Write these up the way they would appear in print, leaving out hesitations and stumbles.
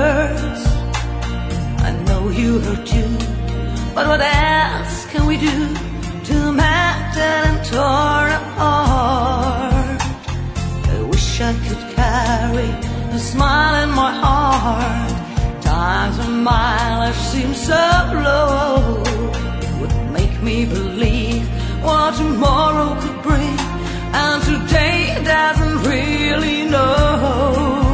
hurts. I know you hurt too, but what else can we do to mend that and torn apart? I wish I could carry a smile in my heart. Times when my life seems so low would make me believe what tomorrow could bring, and today doesn't really know,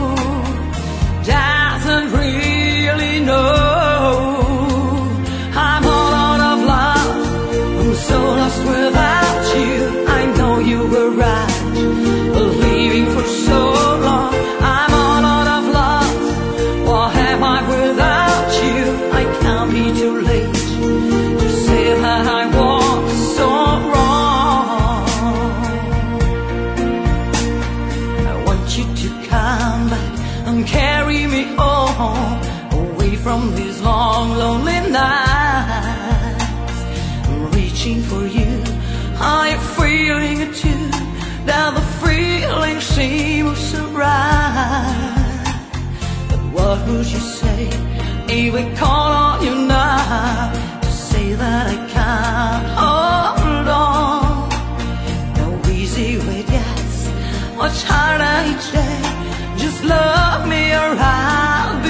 doesn't really know. I'm all out of love, I'm so lost without you. I know you were right, believing for so long. I'm all out of love, what am I without you? I can't be too late to say that I was so wrong. I want you to come back and carry me home, away from these long, lonely nights. I'm reaching for you, are you feeling it too? Now the feeling seems so right. But what would you say if we call on you now to say that I can't hold on? No easy way gets much harder each day. Just love me or I'll